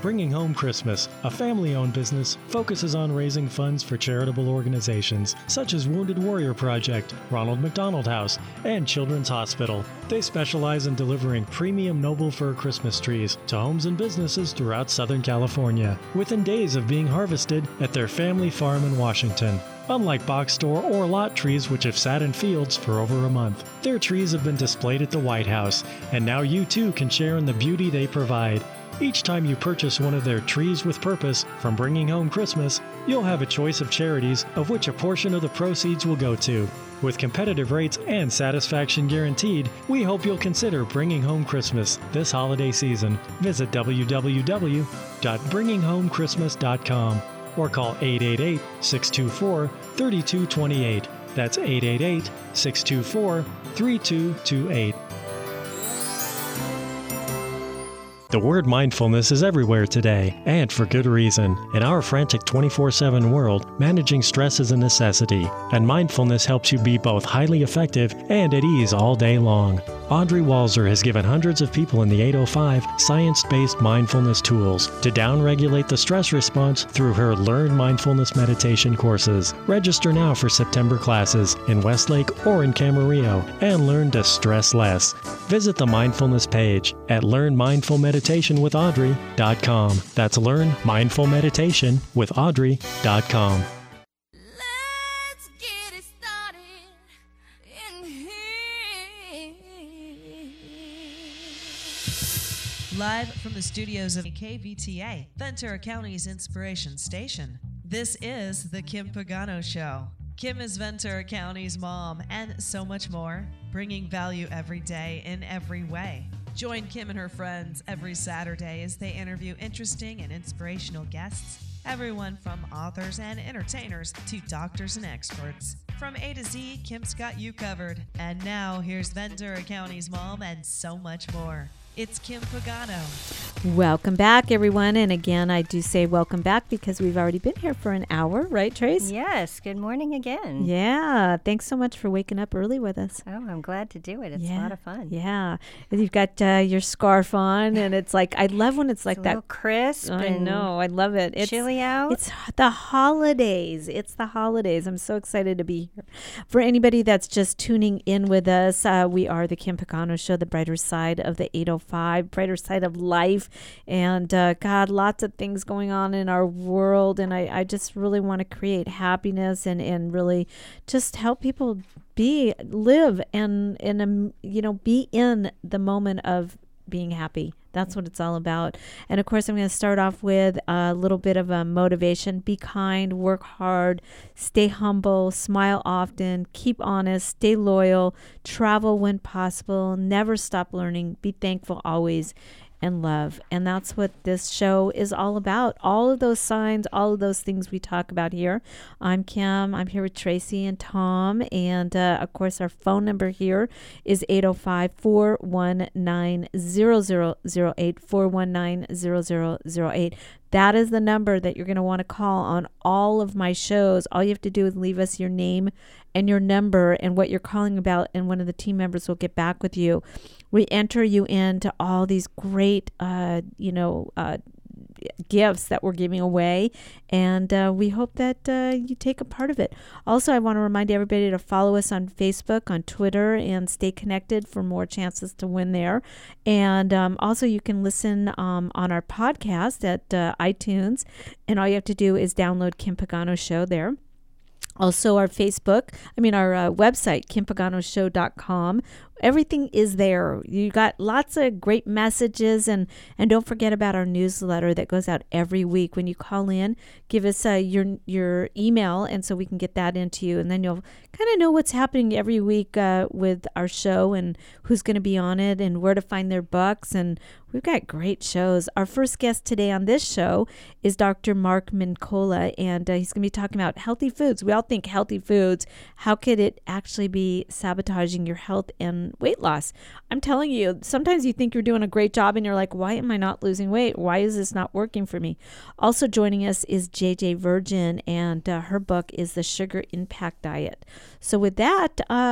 Bringing Home Christmas, a family-owned business, focuses on raising funds for charitable organizations such as Wounded Warrior Project, Ronald McDonald House, and Children's Hospital. They specialize in delivering premium noble fir Christmas trees to homes and businesses throughout Southern California, within days of being harvested at their family farm in Washington. Unlike box store or lot trees which have sat in fields for over a month, their trees have been displayed at the White House, and now you too can share in the beauty they provide. Each time you purchase one of their Trees with Purpose from Bringing Home Christmas, you'll have a choice of charities of which a portion of the proceeds will go to. With competitive rates and satisfaction guaranteed, we hope you'll consider Bringing Home Christmas this holiday season. Visit www.bringinghomechristmas.com or call 888-624-3228. That's 888-624-3228. The word mindfulness is everywhere today, and for good reason. In our frantic 24/7 world, managing stress is a necessity, and mindfulness helps you be both highly effective and at ease all day long. Audrey Walzer has given hundreds of people in the 805 science-based mindfulness tools to downregulate the stress response through her Learn Mindfulness meditation courses. Register now for September classes in Westlake or in Camarillo and learn to stress less. Visit the mindfulness page at learnmindfulmeditationwithaudrey.com. That's learnmindfulmeditationwithaudrey.com. Live from the studios of KVTA, Ventura County's Inspiration Station, this is The Kim Pagano Show. Kim is Ventura County's mom and so much more, bringing value every day in every way. Join Kim and her friends every Saturday as they interview interesting and inspirational guests, everyone from authors and entertainers to doctors and experts. From A to Z, Kim's got you covered. And now, here's Ventura County's mom and so much more. It's Kim Pagano. Welcome back, everyone. And again, I do say welcome back because we've already been here for an hour, right, Trace? Yes. Good morning again. Yeah. Thanks so much for waking up early with us. Oh, I'm glad to do it. It's a lot of fun. Yeah. And you've got your scarf on, and it's like, I love when it's like a that. Little crisp. I know. I love it. It's chilly out. It's the holidays. It's the holidays. I'm so excited to be here. For anybody that's just tuning in with us, we are the Kim Pagano Show, the brighter side of the 805. Brighter side of life, and God, lots of things going on in our world, and I just really want to create happiness and really just help people live and be in the moment of being happy. That's what it's all about. And of course, I'm going to start off with a little bit of a motivation. Be kind, work hard, stay humble, smile often, keep honest, stay loyal, travel when possible, never stop learning, be thankful always, and love. And that's what this show is all about. All of those signs, all of those things we talk about here. I'm Kim. I'm here with Tracy and Tom. And of course, our phone number here is 805-419-0008, 419-0008. That is the number that you're going to want to call on all of my shows. All you have to do is leave us your name and your number and what you're calling about, and one of the team members will get back with you. We enter you into all these great, gifts that we're giving away, and we hope that you take a part of it. Also, I want to remind everybody to follow us on Facebook, on Twitter, and stay connected for more chances to win there. And also, you can listen on our podcast at iTunes, and all you have to do is download Kim Pagano Show there. Also, our website, kimpaganoshow.com. Everything is there. You got lots of great messages, and don't forget about our newsletter that goes out every week. When you call in, give us your email, and so we can get that into you, and then you'll kind of know what's happening every week with our show and who's going to be on it and where to find their books. And we've got great shows. Our first guest today on this show is Dr. Mark Mincolla, and he's going to be talking about healthy foods. We all think healthy foods. How could it actually be sabotaging your health and weight loss? I'm telling you, sometimes you think you're doing a great job and you're like, why am I not losing weight? Why is this not working for me? Also joining us is JJ Virgin, and her book is The Sugar Impact Diet. So with that,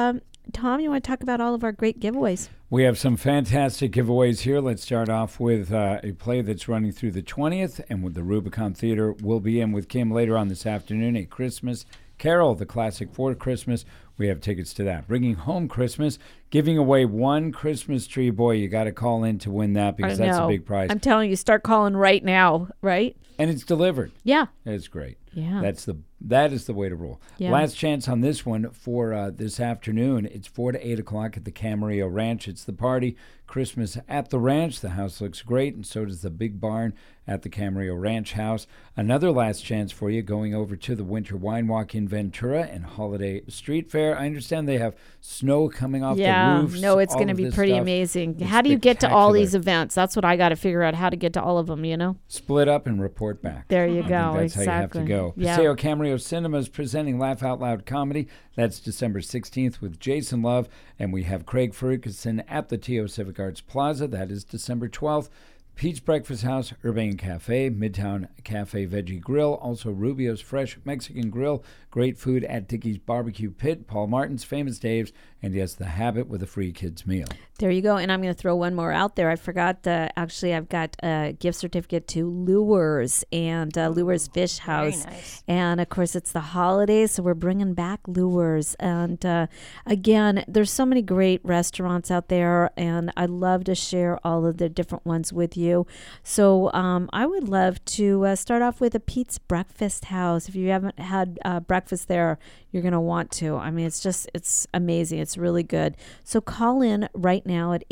Tom, you want to talk about all of our great giveaways? We have some fantastic giveaways here. Let's start off with a play that's running through the 20th, and with the Rubicon Theater. We'll be in with Kim later on this afternoon, A Christmas Carol, the classic for Christmas. We have tickets to that. Bringing Home Christmas, giving away one Christmas tree. Boy, you got to call in to win that because that's a big prize. I'm telling you, start calling right now, right? And it's delivered. Yeah. It's great. Yeah. That is the way to roll. Yeah. Last chance on this one for this afternoon. It's 4 to 8 o'clock at the Camarillo Ranch. It's the party, Christmas at the ranch. The house looks great, and so does the big barn at the Camarillo Ranch house. Another last chance for you going over to the Winter Wine Walk in Ventura and Holiday Street Fair. I understand they have snow coming off the roofs. No, it's going to be pretty amazing. How do you get to all these events? That's what I got to figure out, how to get to all of them, Split up and report back. There you go. That's exactly. how you have to go. Yeah. Paseo Camarillo Cinema is presenting Laugh Out Loud Comedy. That's December 16th with Jason Love. And we have Craig Ferguson at the TO Civic Arts Plaza. That is December 12th. Pete's Breakfast House, Urbane Cafe, Midtown Cafe Veggie Grill, also Rubio's Fresh Mexican Grill, great food at Dickey's Barbecue Pit, Paul Martin's Famous Dave's, and yes, The Habit with a free kids meal. There you go. And I'm going to throw one more out there. I forgot, actually, I've got a gift certificate to Lures and Lures Fish House. Very nice. And, of course, it's the holidays, so we're bringing back Lures. And, again, there's so many great restaurants out there, and I'd love to share all of the different ones with you. So I would love to start off with a Pete's Breakfast House. If you haven't had breakfast there, you're going to want to. I mean, it's amazing. It's really good. So call in right now at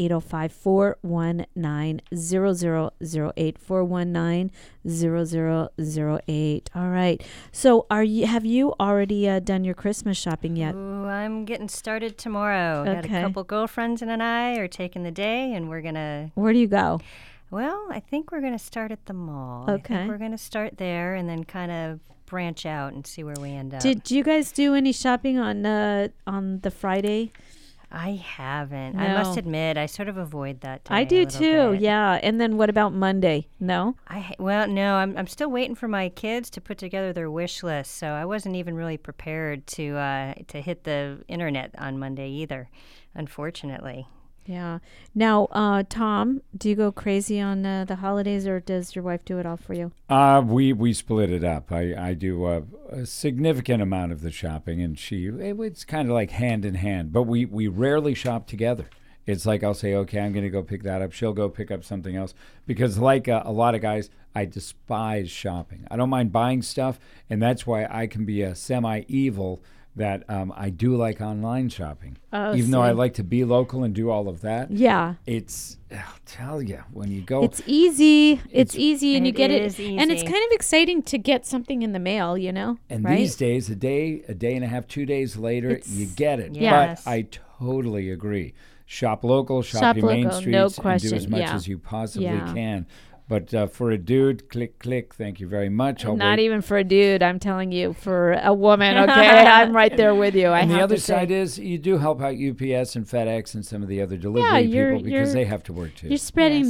805-419-0008, 419-0008. All right. So have you already done your Christmas shopping yet? Ooh, I'm getting started tomorrow. Got a couple girlfriends and I are taking the day, and we're going to... Where do you go? Well, I think we're going to start at the mall. Okay. I think we're going to start there and then kind of branch out and see where we end up. Did you guys do any shopping on the Friday? I haven't. No. I must admit, I sort of avoid that day I do a little too. bit. Yeah. And then what about Monday? No? No, I'm still waiting for my kids to put together their wish list, so I wasn't even really prepared to hit the internet on Monday either, unfortunately. Yeah. Now, Tom, do you go crazy on the holidays, or does your wife do it all for you? We split it up. I do a significant amount of the shopping, and it's kind of like hand in hand. But we rarely shop together. It's like I'll say, okay, I'm going to go pick that up. She'll go pick up something else. Because like a lot of guys, I despise shopping. I don't mind buying stuff, and that's why I can be a semi-evil that I do like online shopping. Even though I like to be local and do all of that. Yeah. I'll tell you, when you go... It's easy. It's easy, and you get it. Easy. And it's kind of exciting to get something in the mail, And right? these days, a day and a half, 2 days later, you get it. Yes. But I totally agree. Shop local, shop your main local, streets, no and question. do as much Yeah. as you possibly Yeah. can. But for a dude, click, thank you very much. Not even for a dude, I'm telling you, for a woman, okay? I'm right there with you. And the other side is you do help out UPS and FedEx and some of the other delivery people because they have to work too. You're spreading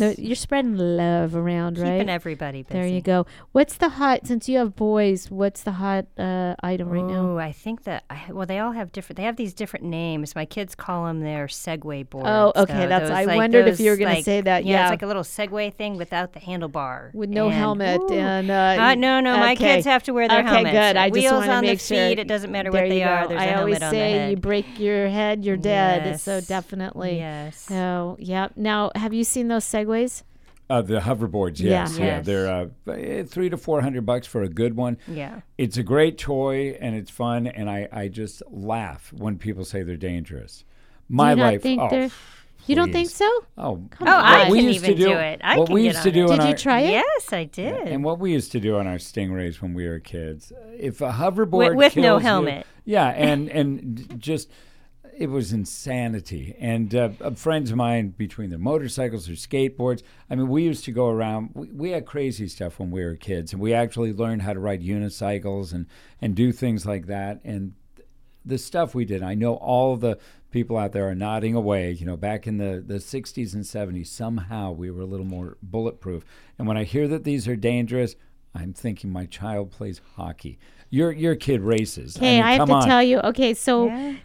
love around, right? Keeping everybody busy. There you go. What's the hot, since you have boys, what's the hot item right now? Oh, I think that, they all have they have these different names. My kids call them their Segway boards. Oh, okay. So I wondered if you were going to say that. Yeah, it's like a little Segway thing without the handlebar. With no helmet. And no, my kids have to wear their helmets. Okay, good. I just Wheels want to on make the sure. feet, it doesn't matter what they are. There's a helmet on the head. I always say you break your head, you're dead. Yes. So definitely. Yes. So, yeah. Now, have you seen those Segways? The hoverboards, yes. Yeah. Yeah, they're $300 to $400 for a good one. Yeah. It's a great toy, and it's fun, and I just laugh when people say they're dangerous. My life, you don't think so? Oh, Come Oh, on. I we can used even to do it. I what can we get used on to do it. in Did you our, try it? Yes, I did. and what we used to do on our Stingrays when we were kids, if a hoverboard With no kills you- helmet. yeah, and just it was insanity. And friends of mine, between their motorcycles or skateboards, I mean, we used to go around. We had crazy stuff when we were kids, and we actually learned how to ride unicycles and do things like that. And the stuff we did, I know all the people out there are nodding away. Back in the 60s and 70s, somehow we were a little more bulletproof. And when I hear that these are dangerous, I'm thinking my child plays hockey. Your kid races. Okay, I have to tell you. Okay, so now that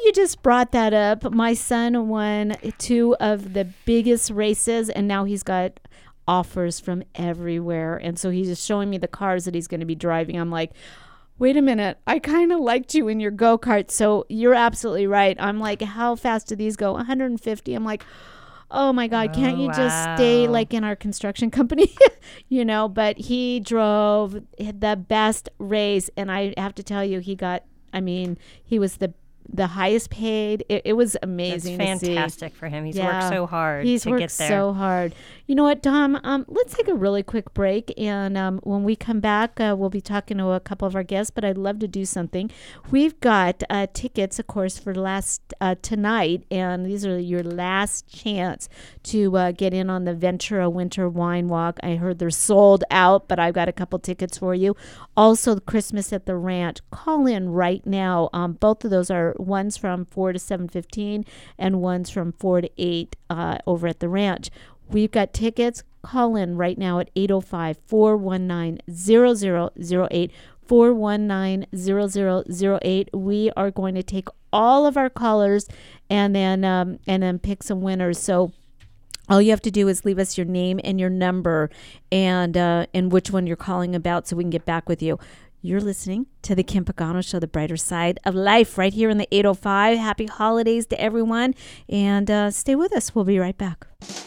you just brought that up, my son won 2 of the biggest races, and now he's got offers from everywhere. And so he's just showing me the cars that he's going to be driving. I'm like, wait a minute, I kind of liked you in your go-kart. So you're absolutely right. I'm like, how fast do these go? 150. I'm like, oh my God, can't you just stay like in our construction company? But he drove the best race. And I have to tell you, he was the highest paid. It was amazing. That's fantastic for him. He's worked so hard to get there. He's worked so hard. You know what, Tom? Let's take a really quick break. And when we come back, we'll be talking to a couple of our guests, but I'd love to do something. We've got tickets, of course, for tonight. And these are your last chance to get in on the Ventura Winter Wine Walk. I heard they're sold out, but I've got a couple tickets for you. Also, Christmas at the Ranch. Call in right now. Both of those are one's from 4 to 7:15 and one's from 4 to 8 over at the ranch. We've got tickets. Call in right now at 805-419-0008. 419-0008. We are going to take all of our callers and then pick some winners. So all you have to do is leave us your name and your number and which one you're calling about so we can get back with you. You're listening to the Kim Pagano Show, the brighter side of life, right here in the 805. Happy holidays to everyone, and stay with us. We'll be right back.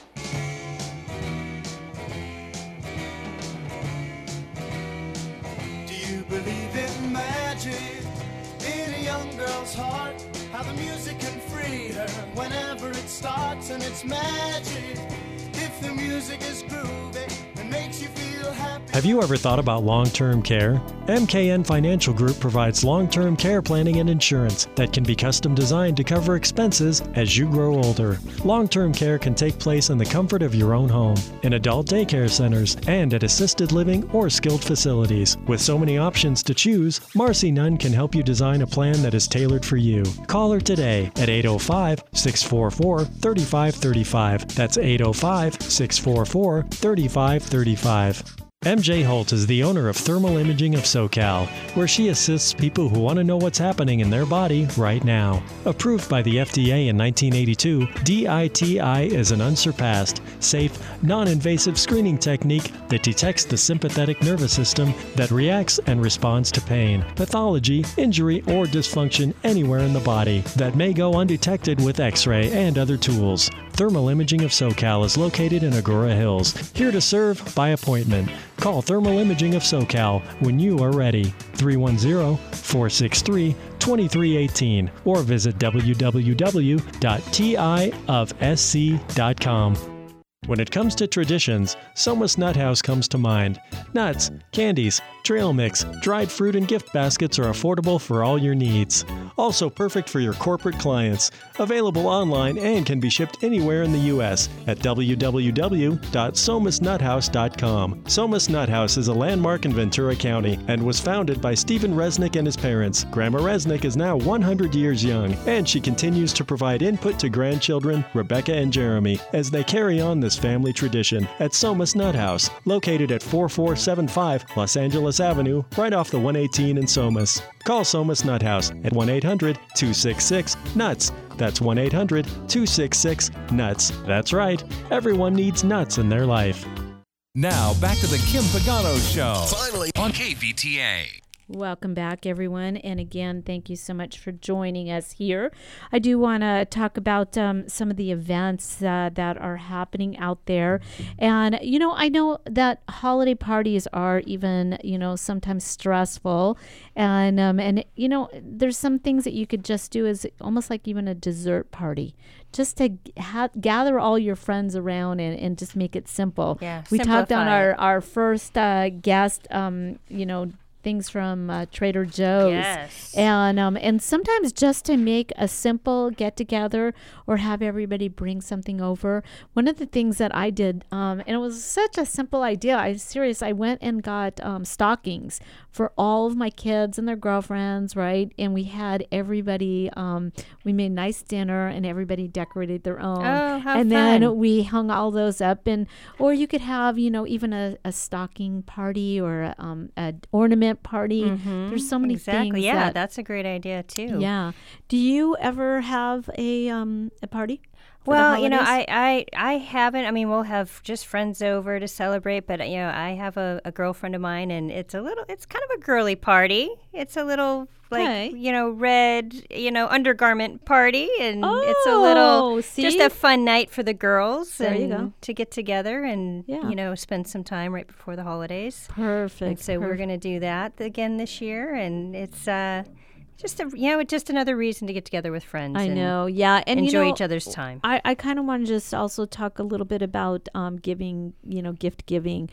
Do you believe in magic in a young girl's heart? How the music can free her whenever it starts, and it's magic if the music is groovy and makes you feel happy. Have you ever thought about long-term care? MKN Financial Group provides long-term care planning and insurance that can be custom designed to cover expenses as you grow older. Long-term care can take place in the comfort of your own home, in adult daycare centers, and at assisted living or skilled facilities. With so many options to choose, Marcy Nunn can help you design a plan that is tailored for you. Call her today at 805-644-3535. That's 805-644-3535. MJ Holt is the owner of Thermal Imaging of SoCal, where she assists people who want to know what's happening in their body right now. Approved by the FDA in 1982, DITI is an unsurpassed, safe, non-invasive screening technique that detects the sympathetic nervous system that reacts and responds to pain, pathology, injury, or dysfunction anywhere in the body that may go undetected with X-ray and other tools. Thermal Imaging of SoCal is located in Agoura Hills, here to serve by appointment. Call Thermal Imaging of SoCal when you are ready. 310-463-2318 or visit www.tiofsc.com. When it comes to traditions, Soma's Nut House comes to mind. Nuts, candies, trail mix, dried fruit, and gift baskets are affordable for all your needs. Also perfect for your corporate clients. Available online and can be shipped anywhere in the U.S. at www.somasnuthouse.com. Soma's Nut House is a landmark in Ventura County and was founded by Stephen Resnick and his parents. Grandma Resnick is now 100 years young, and she continues to provide input to grandchildren, Rebecca and Jeremy, as they carry on this family tradition at Soma's Nut House, located at 4475 Los Angeles Avenue, right off the 118 in Somas. Call Soma's Nut House at 1-800-266-NUTS. That's 1-800-266-NUTS. That's right. Everyone needs nuts in their life. Now, back to the Kim Pagano Show. Finally on KVTA. Welcome back, everyone. And again, thank you so much for joining us here. I do want to talk about some of the events that are happening out there. And, I know that holiday parties are even, sometimes stressful. And there's some things that you could just do as almost like even a dessert party. Just to gather all your friends around and just make it simple. Yeah, we talked on simplify it. our first guest, things from Trader Joe's. Yes. And sometimes just to make a simple get-together or have everybody bring something over. One of the things that I did, and it was such a simple idea. I went and got stockings for all of my kids and their girlfriends, right? And we had everybody, we made nice dinner and everybody decorated their own. Oh, how and fun. then we hung all those up, or you could have, even a stocking party or a ornament party. There's so many Exactly. things. Yeah, that's a great idea too. Yeah. Do you ever have a party? Well, I haven't. I mean, we'll have just friends over to celebrate, but I have a girlfriend of mine, and it's kind of a girly party. It's a little like, red, undergarment party, and it's a little just a fun night for the girls There you go. to get together and spend some time right before the holidays. Perfect. And so we're going to do that again this year, and it's just another reason to get together with friends. I and know, yeah, and enjoy each other's time. I kind of want to just also talk a little bit about giving, gift giving.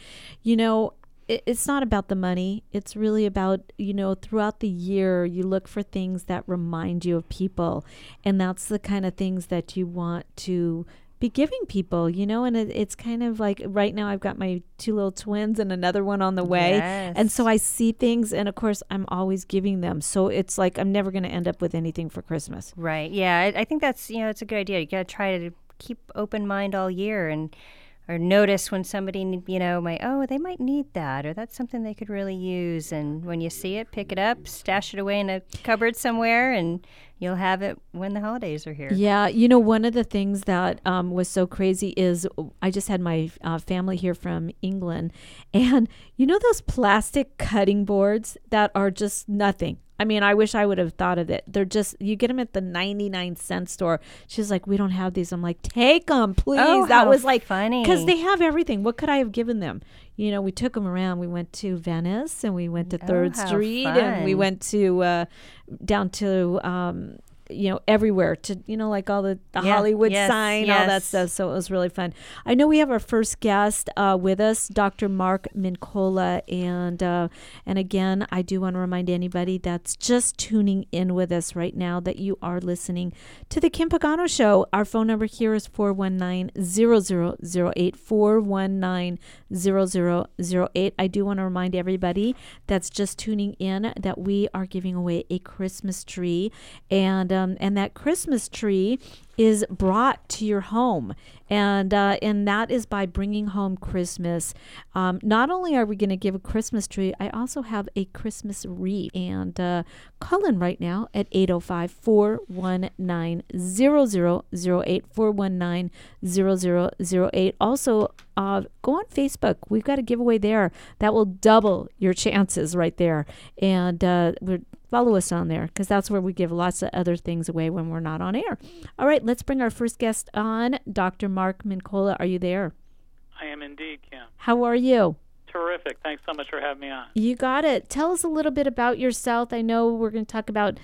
It's not about the money. It's really about, throughout the year, you look for things that remind you of people, and that's the kind of things that you want to be giving people, and it's kind of like right now I've got my 2 little twins and another one on the way. Yes. And so I see things, and of course I'm always giving them. So it's like I'm never going to end up with anything for Christmas. Right. Yeah. I think that's, it's a good idea. You got to try to keep open mind all year or notice when somebody, they might need that, or that's something they could really use. And when you see it, pick it up, stash it away in a cupboard somewhere, and you'll have it when the holidays are here. Yeah. One of the things that was so crazy is I just had my family here from England, and those plastic cutting boards that are just nothing. I mean, I wish I would have thought of it. They're just, you get them at the 99-cent store. She's like, we don't have these. I'm like, take them, please. Oh, that how was like funny. Because they have everything. What could I have given them? We took them around. We went to Venice, and we went to 3rd how Street, and we fun. went to down to everywhere to, like all the Hollywood sign, all that stuff. So it was really fun. I know we have our first guest with us, Dr. Mark Mincolla. And again, I do want to remind anybody that's just tuning in with us right now that you are listening to the Kim Pagano Show. Our phone number here is 419-0008, 419-0008. I do want to remind everybody that's just tuning in that we are giving away a Christmas tree, and that Christmas tree is brought to your home, and that is by bringing home Christmas. Not only are we going to give a Christmas tree, I also have a Christmas wreath. And call in right now at 805-419-0008, 419-0008. Also, go on Facebook. We've got a giveaway there that will double your chances right there. And follow us on there, because that's where we give lots of other things away when we're not on air. All right, let's bring our first guest on. Dr. Mark Mincolla, are you there? I am indeed, Kim. How are you? Terrific. Thanks so much for having me on. You got it. Tell us a little bit about yourself. I know we're going to talk about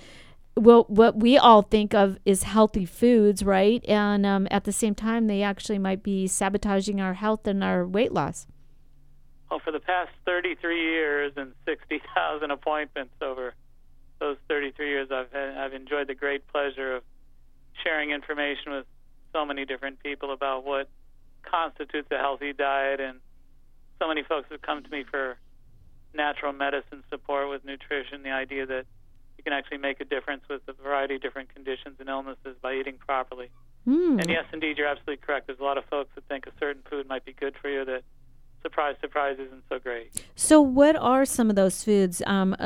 what we all think of is healthy foods, right? And at the same time, they actually might be sabotaging our health and our weight loss. Well, for the past 33 years and 60,000 appointments over those 33 years, I've enjoyed the great pleasure of sharing information with so many different people about what constitutes a healthy diet, and so many folks have come to me for natural medicine support with nutrition, the idea that you can actually make a difference with a variety of different conditions and illnesses by eating properly. And yes, indeed, you're absolutely correct. There's a lot of folks that think a certain food might be good for you that, surprise, isn't so great. So what are some of those foods?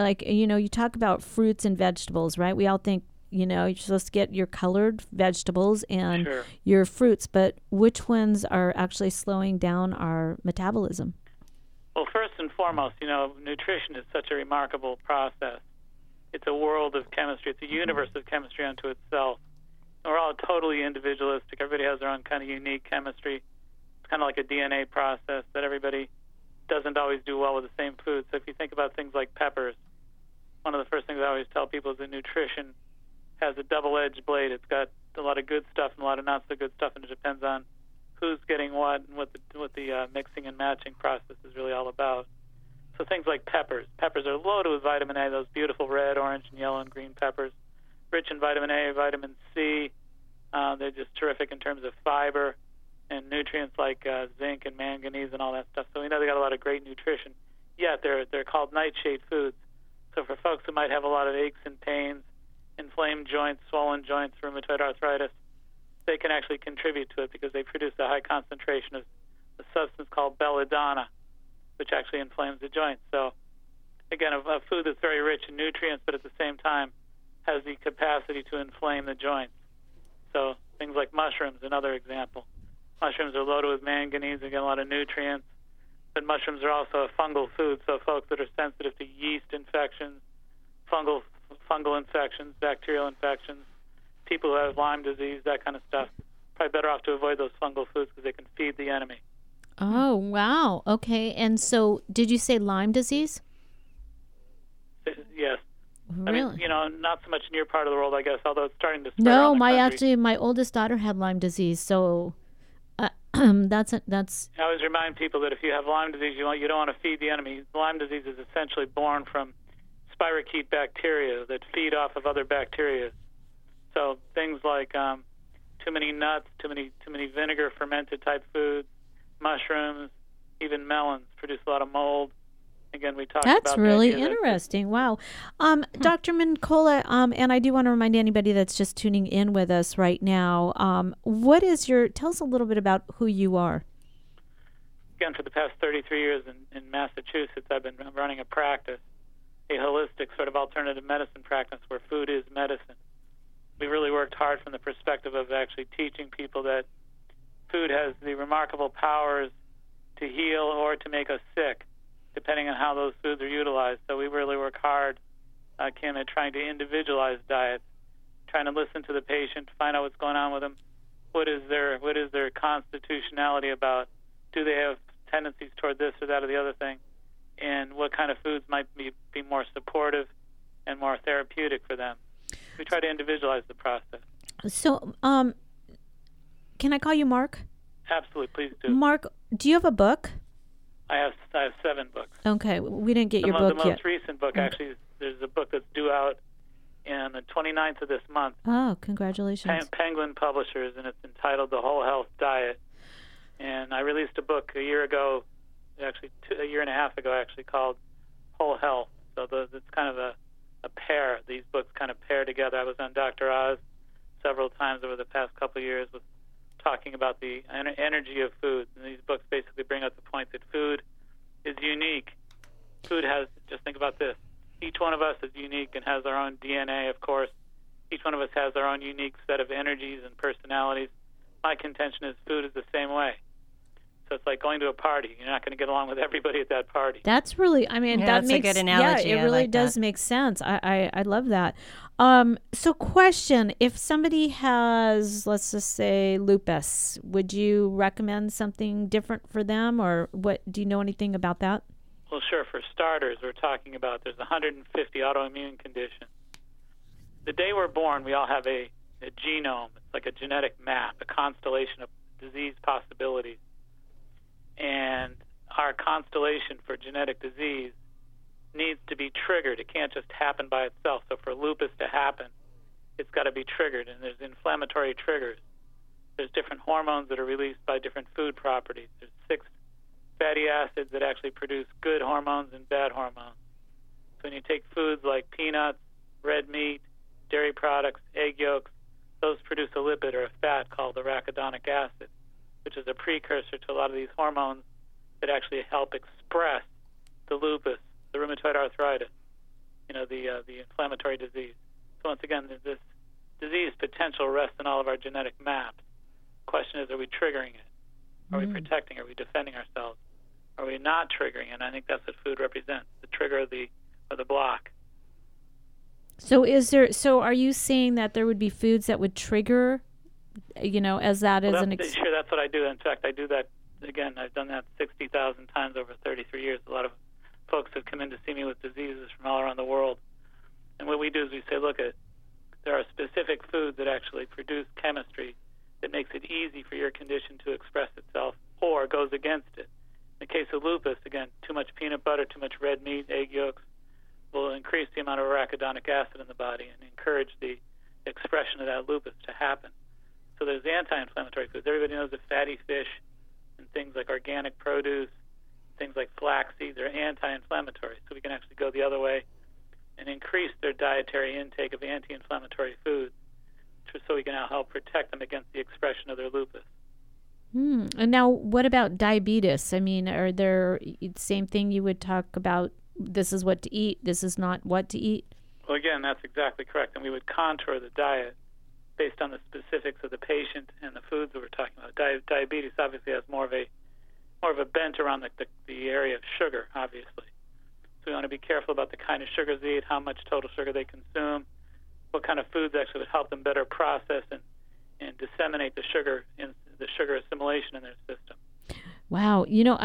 You talk about fruits and vegetables, right? We all think, you're supposed to get your colored vegetables and your fruits, but which ones are actually slowing down our metabolism? Well, first and foremost, nutrition is such a remarkable process. It's a world of chemistry. It's a universe of chemistry unto itself. And we're all totally individualistic. Everybody has their own kind of unique chemistry. It's kind of like a DNA process that everybody doesn't always do well with the same food. So if you think about things like peppers, one of the first things I always tell people is that nutrition has a double-edged blade. It's got a lot of good stuff and a lot of not so good stuff, and it depends on who's getting what and what the mixing and matching process is really all about. So things like peppers. Peppers are loaded with vitamin A, those beautiful red, orange, and yellow and green peppers. Rich in vitamin A, vitamin C. They're just terrific in terms of fiber and nutrients like zinc and manganese and all that stuff. So we know they got a lot of great nutrition. yet they're called nightshade foods. So for folks who might have a lot of aches and pains, inflamed joints, swollen joints, rheumatoid arthritis, they can actually contribute to it because they produce a high concentration of a substance called belladonna, which actually inflames the joints. So again, a food that's very rich in nutrients, but at the same time has the capacity to inflame the joints. So things like mushrooms, another example. Mushrooms are loaded with manganese and get a lot of nutrients, but mushrooms are also a fungal food, so folks that are sensitive to yeast infections, fungal infections, bacterial infections, people who have Lyme disease, that kind of stuff, probably better off to avoid those fungal foods because they can feed the enemy. Oh, wow. Okay. And so did you say Lyme disease? Yes. Really? I mean, not so much in your part of the world, I guess, although it's starting to spread No, around the country. my oldest daughter had Lyme disease, so that's. I always remind people that if you have Lyme disease, you don't want to feed the enemy. Lyme disease is essentially born from spirochete bacteria that feed off of other bacteria. So things like too many nuts, too many vinegar fermented type foods, mushrooms, even melons produce a lot of mold. Again, we talked about that's really interesting. Wow. Dr. Mincola, and I do want to remind anybody that's just tuning in with us right now, tell us a little bit about who you are. Again, for the past 33 years in Massachusetts, I've been running a practice, a holistic sort of alternative medicine practice where food is medicine. We really worked hard from the perspective of actually teaching people that food has the remarkable powers to heal or to make us sick, depending on how those foods are utilized. So we really work hard, Kim, at trying to individualize diets, trying to listen to the patient, find out what's going on with them, what is their constitutionality about, do they have tendencies toward this or that or the other thing, and what kind of foods might be more supportive and more therapeutic for them. We try to individualize the process. So, can I call you Mark? Absolutely, please do. Mark, do you have a book? I have 7 books. Okay, we didn't get your book yet. The most recent book, actually, there's a book that's due out on the 29th of this month. Oh, congratulations. Penguin Publishers, and it's entitled The Whole Health Diet. And I released a book a year ago, actually a year and a half ago, actually, called Whole Health. So it's kind of a pair. These books kind of pair together. I was on Dr. Oz several times over the past couple of years with talking about the energy of food. And these books basically bring up the point that food is unique. Food has, just think about this, each one of us is unique and has our own DNA, of course. Each one of us has our own unique set of energies and personalities. My contention is food is the same way. So it's like going to a party. You're not going to get along with everybody at that party. That's really, that that's makes a good analogy. Yeah, it really does make sense. I love that. So question, if somebody has, let's just say, lupus, would you recommend something different for them, or what? Do you know anything about that? Well, sure. For starters, we're talking about there's 150 autoimmune conditions. The day we're born, we all have a genome. It's like a genetic map, a constellation of disease possibilities. And our constellation for genetic disease needs to be triggered. It can't just happen by itself. So for lupus to happen, it's got to be triggered. And there's inflammatory triggers. There's different hormones that are released by different food properties. There's 6 fatty acids that actually produce good hormones and bad hormones. So when you take foods like peanuts, red meat, dairy products, egg yolks, those produce a lipid or a fat called arachidonic acid, which is a precursor to a lot of these hormones that actually help express the lupus, the rheumatoid arthritis, the inflammatory disease. So once again, this disease potential rests in all of our genetic maps. The question is, are we triggering it? Are we protecting? Are we defending ourselves? Are we not triggering? And I think that's what food represents, the trigger or the block. So are you saying that there would be foods that would trigger, as that is an... Sure, that's what I do. In fact, I do that, again, I've done that 60,000 times over 33 years. A lot of folks have come in to see me with diseases from all around the world. And what we do is we say, look, there are specific foods that actually produce chemistry that makes it easy for your condition to express itself or goes against it. In the case of lupus, again, too much peanut butter, too much red meat, egg yolks will increase the amount of arachidonic acid in the body and encourage the expression of that lupus to happen. So there's anti-inflammatory foods. Everybody knows that fatty fish and things like organic produce, things like flax seeds are anti-inflammatory, so we can actually go the other way and increase their dietary intake of anti-inflammatory foods, so we can now help protect them against the expression of their lupus. And now, what about diabetes? I mean, are there same thing you would talk about? This is what to eat. This is not what to eat. Well, again, that's exactly correct, and we would contour the diet based on the specifics of the patient and the foods that we're talking about. Diabetes obviously has more of a bent around the area of sugar, obviously. So we want to be careful about the kind of sugars they eat, how much total sugar they consume, what kind of foods actually would help them better process and disseminate the sugar assimilation in their system. Wow.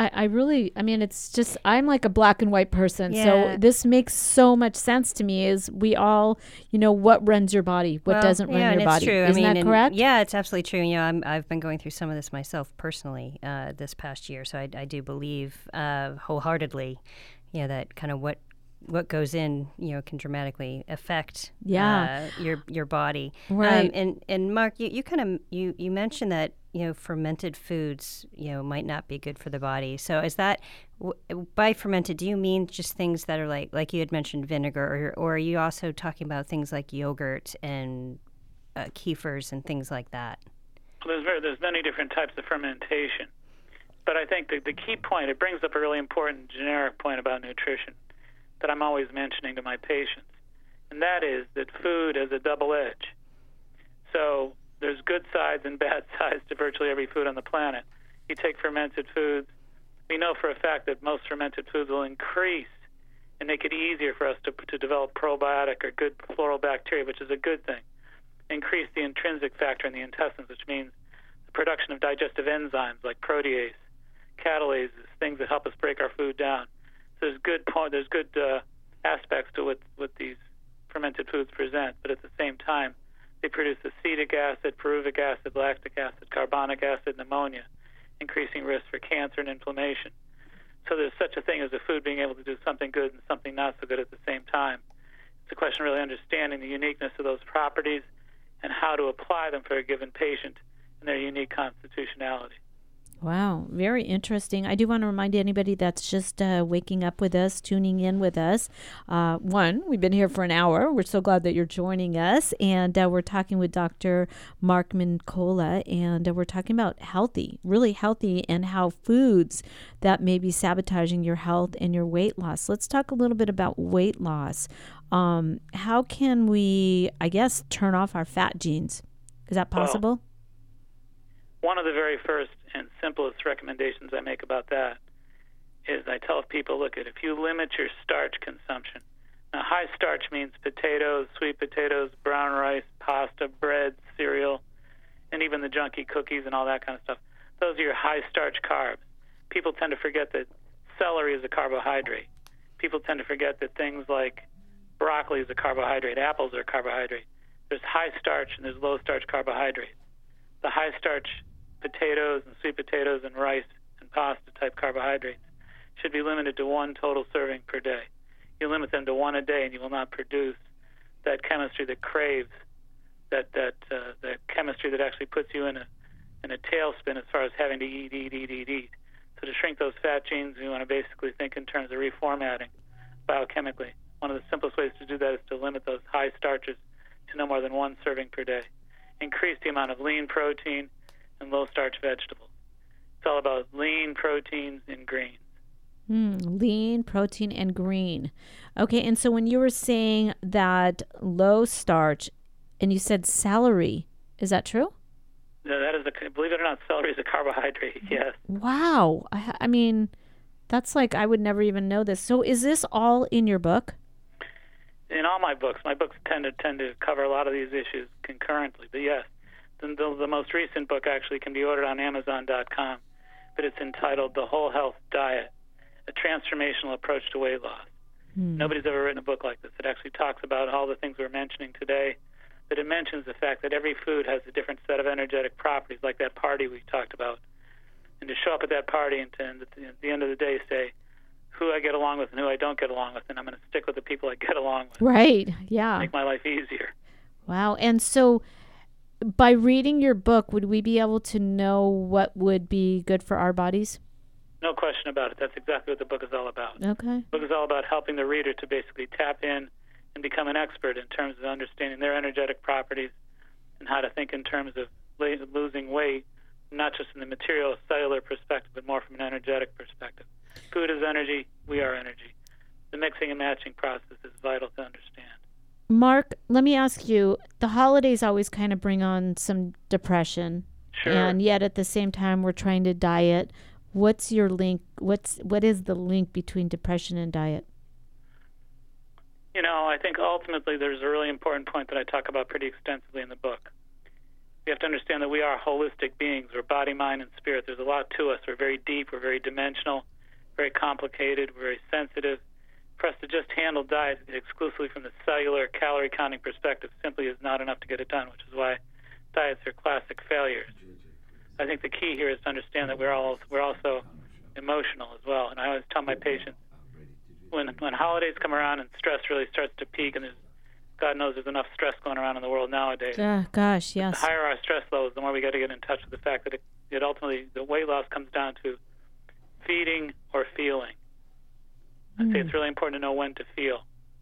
I mean, it's just, I'm like a black and white person. Yeah. So this makes so much sense to me is we all, what runs your body, what doesn't run your body. True. Isn't that correct? Yeah, it's absolutely true. I've been going through some of this myself personally this past year. So I do believe wholeheartedly, that kind of what goes in, can dramatically affect your body. Right. And Mark, you mentioned that fermented foods might not be good for the body. So is that by fermented? Do you mean just things that are like you had mentioned vinegar, or are you also talking about things like yogurt and kefirs and things like that? Well, there's many different types of fermentation, but I think the key point, it brings up a really important generic point about nutrition that I'm always mentioning to my patients, and that is that food is a double edge. So there's good sides and bad sides to virtually every food on the planet. You take fermented foods. We know for a fact that most fermented foods will increase and make it easier for us to develop probiotic or good floral bacteria, which is a good thing. Increase the intrinsic factor in the intestines, which means the production of digestive enzymes like protease, catalases, things that help us break our food down. So there's good aspects to what these fermented foods present, but at the same time, they produce acetic acid, pyruvic acid, lactic acid, carbonic acid, and ammonia, increasing risk for cancer and inflammation. So there's such a thing as a food being able to do something good and something not so good at the same time. It's a question of really understanding the uniqueness of those properties and how to apply them for a given patient and their unique constitutionality. Wow, very interesting. I do want to remind anybody that's just waking up with us, tuning in with us. We've been here for an hour. We're so glad that you're joining us. And we're talking with Dr. Mark Mincolla, and we're talking about healthy, really healthy, and how foods that may be sabotaging your health and your weight loss. Let's talk a little bit about weight loss. How can we, turn off our fat genes? Is that possible? Well, one of the very first and simplest recommendations I make about that is I tell people, look, if you limit your starch consumption. Now, high starch means potatoes, sweet potatoes, brown rice, pasta, bread, cereal, and even the junky cookies and all that kind of stuff. Those are your high starch carbs. People tend to forget that celery is a carbohydrate. People tend to forget that things like broccoli is a carbohydrate, apples are a carbohydrate. There's high starch and there's low starch carbohydrates. The high starch potatoes and sweet potatoes and rice and pasta type carbohydrates should be limited to one total serving per day. You limit them to one a day and you will not produce that chemistry that craves, that chemistry that actually puts you in a tailspin as far as having to eat. So to shrink those fat genes, we want to basically think in terms of reformatting biochemically. One of the simplest ways to do that is to limit those high starches to no more than one serving per day. Increase the amount of lean protein and low-starch vegetables. It's all about lean proteins and greens. Lean, protein, and green. Okay, and so when you were saying that low starch, and you said celery, is that true? No, that is believe it or not, celery is a carbohydrate, yes. Wow. I mean, that's like, I would never even know this. So is this all in your book? In all my books tend to cover a lot of these issues concurrently, but yes. The most recent book actually can be ordered on Amazon.com, but it's entitled The Whole Health Diet, A Transformational Approach to Weight Loss. Nobody's ever written a book like this. It actually talks about all the things we're mentioning today, but it mentions the fact that every food has a different set of energetic properties, like that party we talked about. And to show up at that party and to, at the end of the day, say who I get along with and who I don't get along with, and I'm going to stick with the people I get along with. Right, yeah. Make my life easier. Wow, and so by reading your book, would we be able to know what would be good for our bodies? No question about it. That's exactly what the book is all about. Okay. The book is all about helping the reader to basically tap in and become an expert in terms of understanding their energetic properties and how to think in terms of losing weight, not just in the material cellular perspective, but more from an energetic perspective. Food is energy. We are energy. The mixing and matching process is vital to understand. Mark, let me ask you, the holidays always kind of bring on some depression. Sure. And yet at the same time we're trying to diet. What's your link? What is the link between depression and diet? You know, I think ultimately there's a really important point that I talk about pretty extensively in the book. You have to understand that we are holistic beings. We're body, mind, and spirit. There's a lot to us. We're very deep. We're very dimensional, very complicated. We're very sensitive. For us to just handle diet exclusively from the cellular calorie counting perspective simply is not enough to get it done, which is why diets are classic failures. I think the key here is to understand that we're also emotional as well. And I always tell my patients, when holidays come around and stress really starts to peak, and God knows there's enough stress going around in the world nowadays. Gosh, yes. The higher our stress levels, the more we got to get in touch with the fact that it ultimately, the weight loss comes down to feeding or feeling. I'd say it's really important to know when to feel.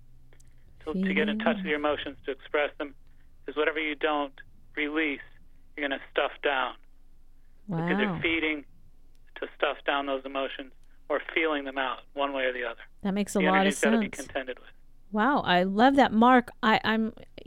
To get in touch with your emotions, to express them, because whatever you don't release, you're going to stuff down. Wow. Because you're feeding to stuff down those emotions or feeling them out one way or the other. That makes a lot of sense. The energy's got to be contended with. Wow, I love that, Mark. I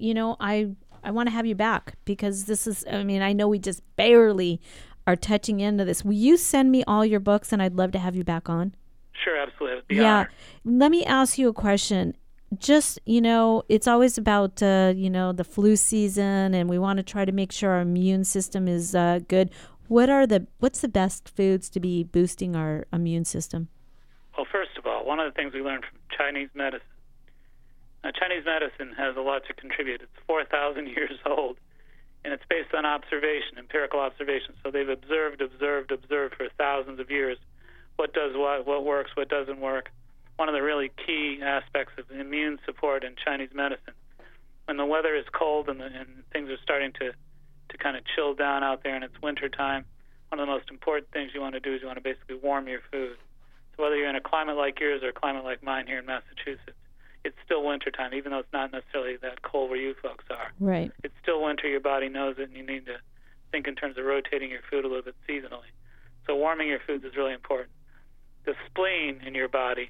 want to have you back because this is. I mean, I know we just barely are touching into this. Will you send me all your books, and I'd love to have you back on? Sure, absolutely. Honored. Let me ask you a question. Just, it's always about, the flu season, and we want to try to make sure our immune system is good. What's the best foods to be boosting our immune system? Well, first of all, one of the things we learned from Chinese medicine. Now, Chinese medicine has a lot to contribute. It's 4,000 years old, and it's based on observation, empirical observation. So they've observed for thousands of years what does what works, what doesn't work. One of the really key aspects of immune support in Chinese medicine, when the weather is cold and things are starting to kind of chill down out there and it's winter time, one of the most important things you want to do is you want to basically warm your food. So whether you're in a climate like yours or a climate like mine here in Massachusetts, it's still winter time, even though it's not necessarily that cold where you folks are. Right. It's still winter. Your body knows it, and you need to think in terms of rotating your food a little bit seasonally. So warming your foods is really important. The spleen in your body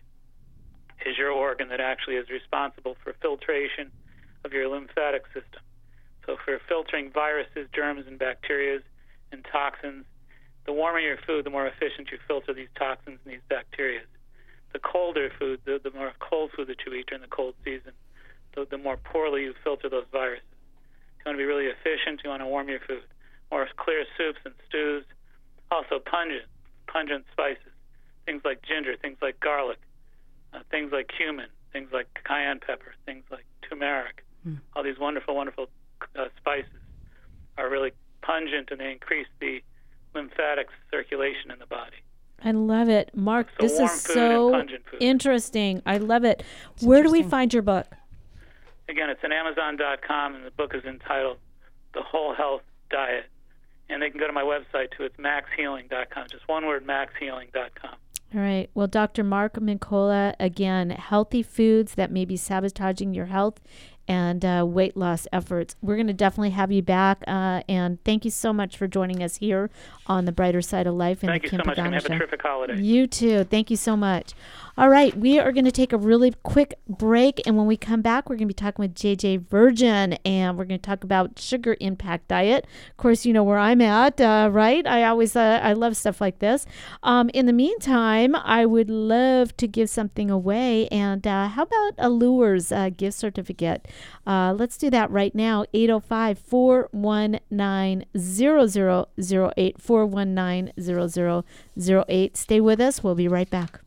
is your organ that actually is responsible for filtration of your lymphatic system. So for filtering viruses, germs, and bacteria and toxins, the warmer your food, the more efficient you filter these toxins and these bacteria. The colder food, the more cold food that you eat during the cold season, the more poorly you filter those viruses. If you want to be really efficient, you want to warm your food. More clear soups and stews. Also pungent spices, things like ginger, things like garlic, things like cumin, things like cayenne pepper, things like turmeric. All these wonderful, wonderful spices are really pungent, and they increase the lymphatic circulation in the body. I love it. Mark, So this warm is food so and pungent food. interesting. I love it. Where do we find your book? Again, it's on Amazon.com, and the book is entitled The Whole Health Diet. And they can go to my website, too. It's maxhealing.com. Just one word, maxhealing.com. All right. Well, Dr. Mark Mincolla, again, healthy foods that may be sabotaging your health and weight loss efforts. We're going to definitely have you back. And thank you so much for joining us here on The Brighter Side of Life. Thank you so much, and have a terrific holiday. You too. Thank you so much. All right. We are going to take a really quick break. And when we come back, we're going to be talking with JJ Virgin. And we're going to talk about sugar impact diet. Of course, you know where I'm at, right? I love stuff like this. In the meantime, I would love to give something away. And how about Allure's gift certificate? Let's do that right now. 805-419-0008. 419-0008. Stay with us. We'll be right back.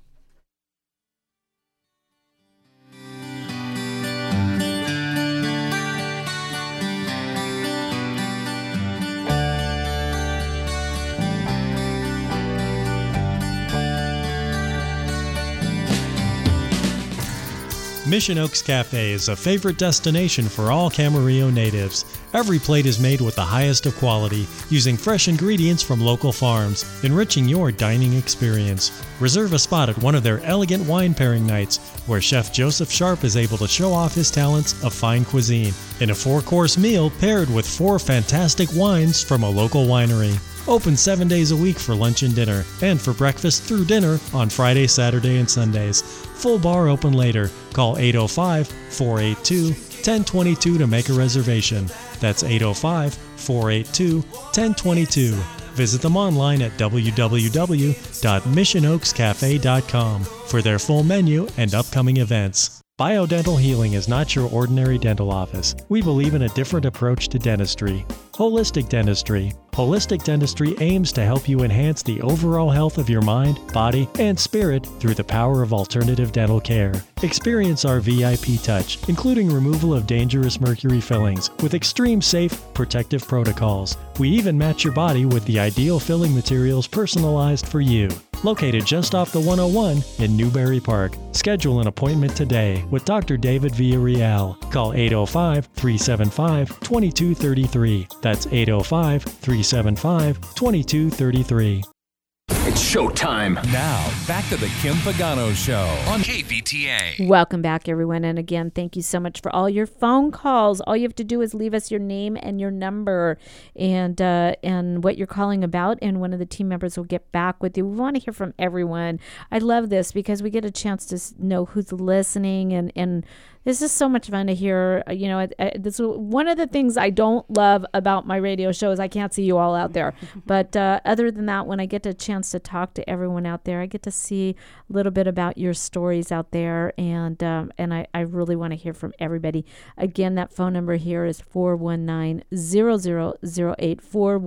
Mission Oaks Cafe is a favorite destination for all Camarillo natives. Every plate is made with the highest of quality, using fresh ingredients from local farms, enriching your dining experience. Reserve a spot at one of their elegant wine pairing nights, where Chef Joseph Sharp is able to show off his talents of fine cuisine in a 4-course meal paired with 4 fantastic wines from a local winery. Open 7 days a week for lunch and dinner, and for breakfast through dinner on Friday, Saturday, and Sundays. Full bar open later. Call 805-482-1022 to make a reservation. That's 805-482-1022. Visit them online at www.missionoakscafe.com for their full menu and upcoming events. Biodental Healing is not your ordinary dental office. We believe in a different approach to dentistry. Holistic Dentistry. Holistic Dentistry aims to help you enhance the overall health of your mind, body, and spirit through the power of alternative dental care. Experience our VIP touch, including removal of dangerous mercury fillings with extreme safe, protective protocols. We even match your body with the ideal filling materials personalized for you. Located just off the 101 in Newbury Park. Schedule an appointment today with Dr. David Villarreal. Call 805-375-2233. That's 805-375-2233. It's showtime. Now, back to the Kim Pagano Show on KVTA. Welcome back, everyone. And again, thank you so much for all your phone calls. All you have to do is leave us your name and your number and what you're calling about, and one of the team members will get back with you. We want to hear from everyone. I love this because we get a chance to know who's listening, and this is so much fun to hear. This is one of the things I don't love about my radio show is I can't see you all out there. But other than that, when I get a chance to talk to everyone out there, I get to see a little bit about your stories out there, and I really want to hear from everybody. Again, that phone number here is 419-0008,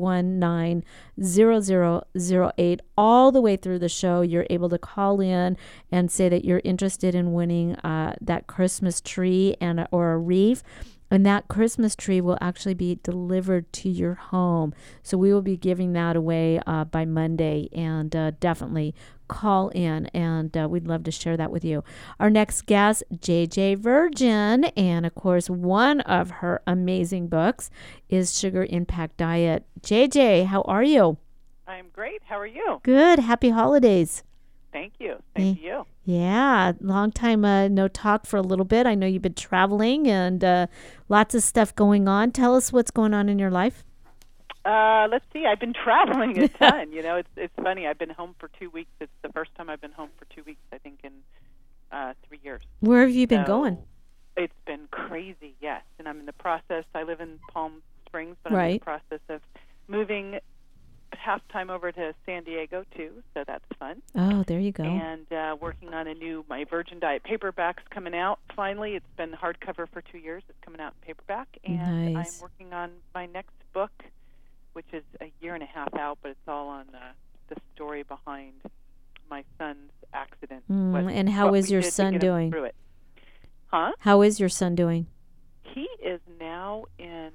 419-0008. All the way through the show, you're able to call in and say that you're interested in winning that Christmas tree or a wreath, and that Christmas tree will actually be delivered to your home. So we will be giving that away by Monday, and definitely call in, and we'd love to share that with you. Our next guest, JJ Virgin, and of course one of her amazing books is Sugar Impact Diet. JJ, how are you? I'm great. How are you? Good. Happy holidays. Thank you. Same to you. Yeah, long time no talk for a little bit. I know you've been traveling and lots of stuff going on. Tell us what's going on in your life. Let's see. I've been traveling a ton. It's funny. I've been home for 2 weeks. It's the first time I've been home for 2 weeks, I think, in 3 years. Where have you been going? It's been crazy, yes. And I'm in the process. I live in Palm Springs, but I'm in the process of moving half time over to San Diego too, so that's fun. Oh, there you go. And working on my Virgin Diet paperback's coming out finally. It's been hardcover for 2 years. It's coming out in paperback, and I'm working on my next book, which is a year and a half out, but it's all on the story behind my son's accident. And how is your son doing? How is your son doing? He is now in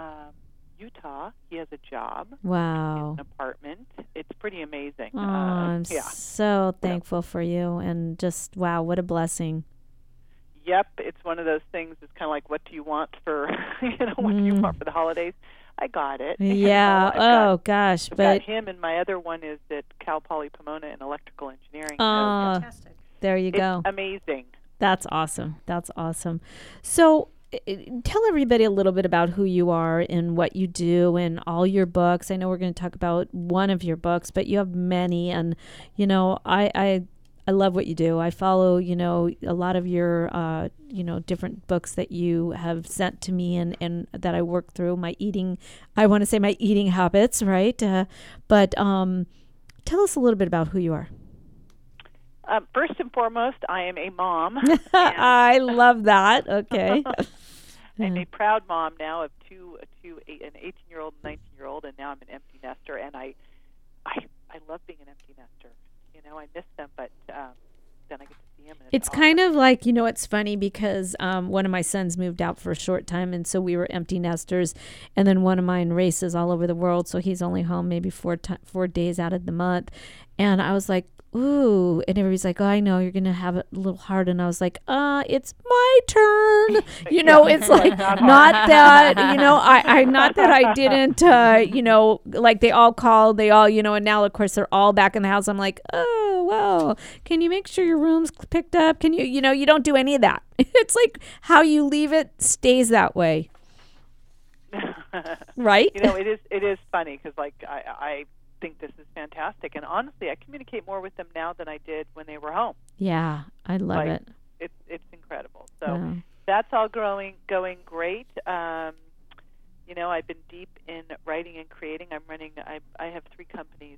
Utah. He has a job. Wow. An apartment. It's pretty amazing. Oh, I'm so thankful for you, and just, wow, what a blessing. Yep, it's one of those things. It's kind of like, what do you want for, what do you want for the holidays? I got it. Yeah. I've got him, and my other one is at Cal Poly Pomona in electrical engineering. Oh, fantastic. There you go. It's amazing. That's awesome. That's awesome. So tell everybody a little bit about who you are and what you do and all your books. I know we're going to talk about one of your books, but you have many, and I love what you do. I follow a lot of your different books that you have sent to me and that I work through my eating habits, right? But tell us a little bit about who you are. First and foremost, I am a mom. I love that. Okay. I'm a proud mom now of an 18-year-old and 19-year-old, and now I'm an empty nester, and I love being an empty nester. I miss them, but then I get to see them. It's awesome. Kind of like, it's funny because one of my sons moved out for a short time, and so we were empty nesters, and then one of mine races all over the world, so he's only home maybe 4 days out of the month, and I was like, ooh, and everybody's like, oh, I know you're going to have it a little hard. And I was like, it's my turn. You know, it's like, not that, you know, I not that I didn't, you know, like they all called, you know, and now of course they're all back in the house. I'm like, oh, well, can you make sure your room's picked up? Can you know, you don't do any of that. It's like how you leave it stays that way. Right? You know, it is funny because, like, I think this is fantastic, and honestly, I communicate more with them now than I did when they were home. Yeah, I love it. It's incredible. So that's all going great. You know, I've been deep in writing and creating. I have 3 companies,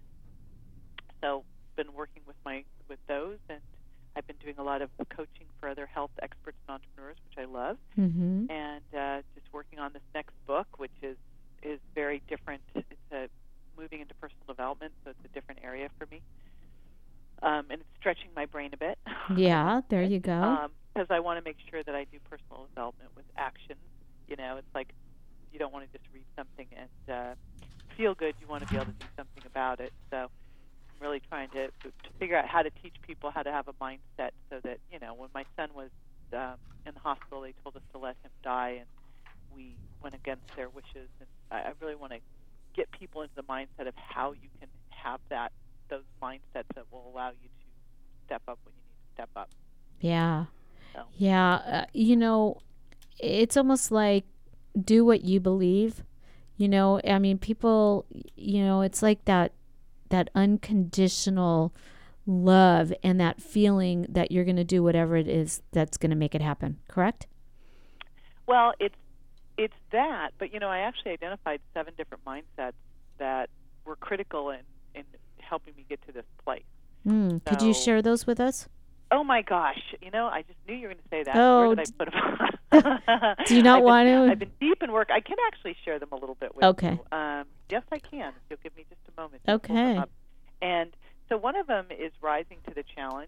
so been working with those, and I've been doing a lot of coaching for other health experts and entrepreneurs, which I love, and just working on this next book, which is very different. It's moving into personal development, so it's a different area for me, and it's stretching my brain a bit. Yeah, there you go. Because I want to make sure that I do personal development with action. You know, it's like you don't want to just read something and feel good. You want to be able to do something about it. So really trying to figure out how to teach people how to have a mindset so that, you know, when my son was in the hospital, they told us to let him die, and we went against their wishes. And I really want to get people into the mindset of how you can have those mindsets that will allow you to step up when you need to step up. Yeah. So. Yeah. You know, it's almost like do what you believe. You know, I mean, people, you know, it's like that unconditional love and that feeling that you're going to do whatever it is that's going to make it happen. Correct? Well, it's that, but, you know, I actually identified 7 different mindsets that were critical in helping me get to this place. Could you share those with us? Oh, my gosh. You know, I just knew you were going to say that. Oh, where did I put them? Do you not want to? I've been deep in work. I can actually share them a little bit with you. Yes, I can. If you'll give me just a moment. Okay. And so one of them is rising to the challenge.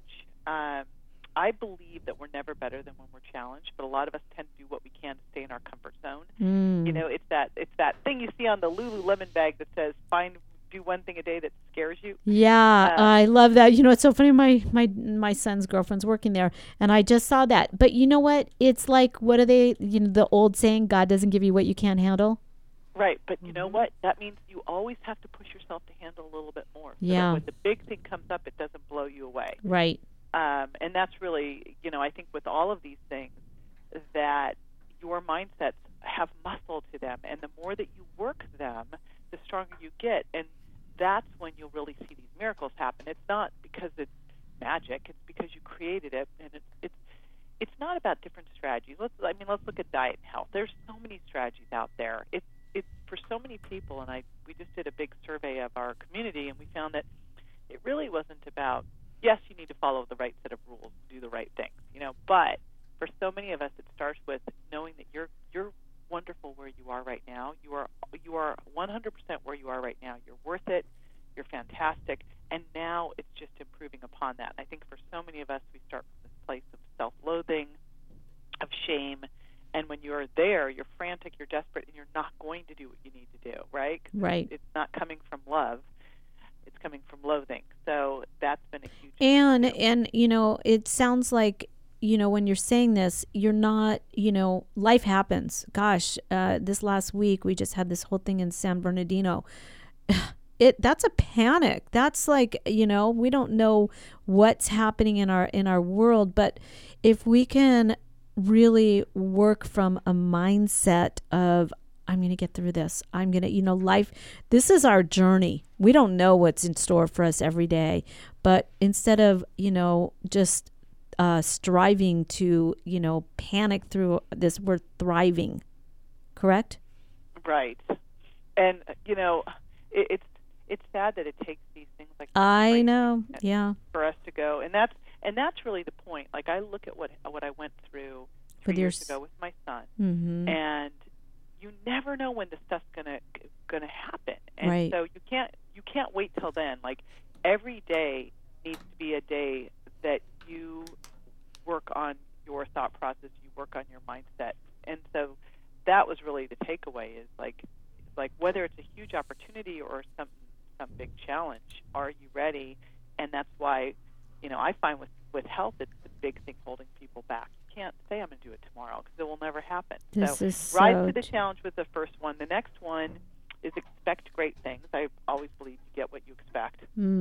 I believe that we're never better than when we're challenged, but a lot of us tend to do what we can to stay in our comfort zone. You know, it's that thing you see on the Lululemon bag that says do one thing a day that scares you. Yeah, I love that. You know, it's so funny. My son's girlfriend's working there, and I just saw that. But you know what? It's like, what are they? You know, the old saying, "God doesn't give you what you can't handle." Right, but you know what? That means you always have to push yourself to handle a little bit more. So yeah. that when the big thing comes up, it doesn't blow you away. Right. And that's really, you know, I think with all of these things, that your mindsets have muscle to them, and the more that you work them, the stronger you get, and that's when you'll really see these miracles happen. It's not because it's magic; it's because you created it, and it's not about different strategies. Let's look at diet and health. There's so many strategies out there. It's for so many people, and we just did a big survey of our community, and we found that it really wasn't about, yes, you need to follow the right set of rules, do the right things, you know, but for so many of us, it starts with knowing that you're wonderful where you are right now. You are 100% where you are right now. You're worth it. You're fantastic. And now it's just improving upon that. And I think for so many of us, we start from this place of self-loathing, of shame. And when you're there, you're frantic, you're desperate, and you're not going to do what you need to do, right? Right. It's not coming from love. It's coming from loathing. So that's been a huge And you know, it sounds like, you know, when you're saying this, you're not, you know, life happens. Gosh, this last week we just had this whole thing in San Bernardino. That's a panic. That's like, you know, we don't know what's happening in our world, but if we can really work from a mindset of, I'm going to get through this. I'm going to, you know, life, this is our journey. We don't know what's in store for us every day, but instead of, you know, just striving to, you know, panic through this, we're thriving. Correct? Right. And, you know, it's sad that it takes these things like I know, yeah, for us to go, and that's really the point. Like, I look at what I went through 3 years ago with my son, and you never know when this stuff's gonna happen, and right. So you can't wait till then. Like, every day needs to be a day that you work on your thought process, you work on your mindset, and so that was really the takeaway. Is like whether it's a huge opportunity or some big challenge, are you ready And that's why, I find with health, it's the big thing holding people back. You can't say I'm going to do it tomorrow because it will never happen. This is so rise to the challenge with the first one. The next one is expect great things. I always believe you get what you expect.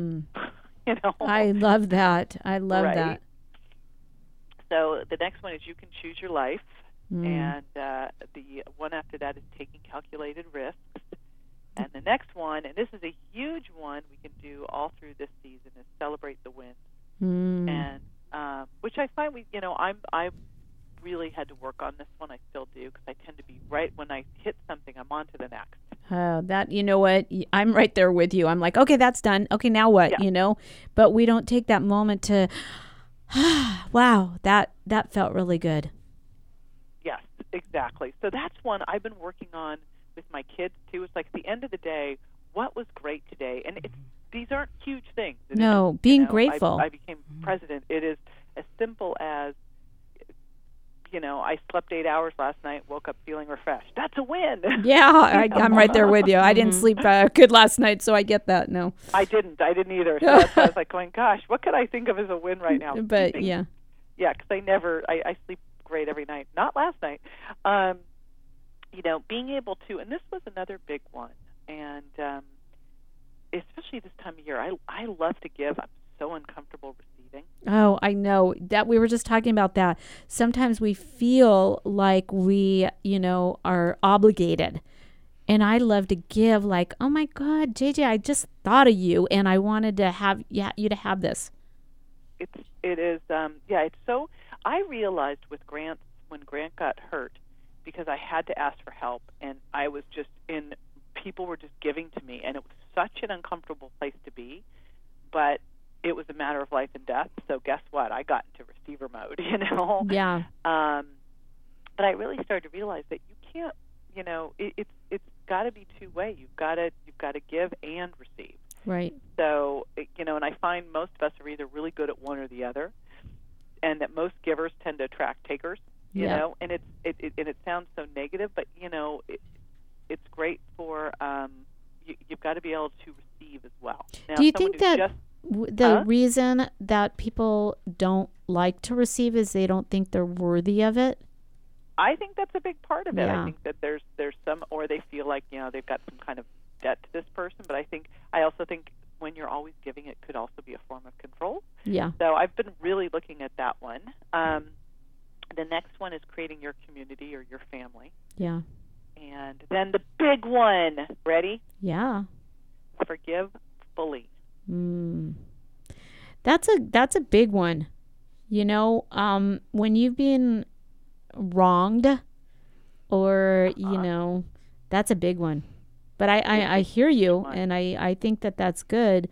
I love that. I love that. So the next one is you can choose your life. And the one after that is taking calculated risks. And the next one, and this is a huge one we can do all through this season, is celebrate the wins. And which I find I really had to work on this one. I still do, because I tend to be right when I hit something, I'm on to the next. That, you know what? I'm right there with you. I'm like, okay, that's done. Okay, now what? Yeah. But we don't take that moment to, wow, that felt really good. Yes, exactly. So that's one I've been working on with my kids too. It's like at the end of the day, what was great today? And these aren't huge things. No, being grateful. I became president. It is as simple as, I slept 8 hours last night, woke up feeling refreshed. That's a win. Yeah, I'm right there with you. I didn't sleep good last night, so I get that. No, I didn't either. So that's why I was like going, gosh, what could I think of as a win right now? But yeah, because I sleep great every night. Not last night. Being able to, and this was another big one, and especially this time of year, I love to give. I'm so uncomfortable receiving. Oh, I know that. We were just talking about that. Sometimes we feel like we, are obligated. And I love to give, like, oh my God, JJ, I just thought of you, and I wanted to have you to have this. It is, it's so. I realized with Grant, when Grant got hurt, because I had to ask for help, and I was just people were just giving to me, and it was such an uncomfortable place to be, but it was a matter of life and death. So guess what? I got into receiver mode, Yeah. But I really started to realize that you can't, it's got to be two-way. You've got to give and receive. Right. So, and I find most of us are either really good at one or the other, and that most givers tend to attract takers. You know, and it sounds so negative, but it's great for you've got to be able to receive as well. Now, do you think that the reason that people don't like to receive is they don't think they're worthy of it? I think that's a big part of it. Yeah. I think that there's some, or they feel like they've got some kind of debt to this person. But I also think when you're always giving, it could also be a form of control. Yeah. So I've been really looking at that one. The next one is creating your community or your family. Yeah. And then the big one. Ready? Yeah. Forgive fully. That's a big one. When you've been wronged, or that's a big one. But I hear you, and I think that's good.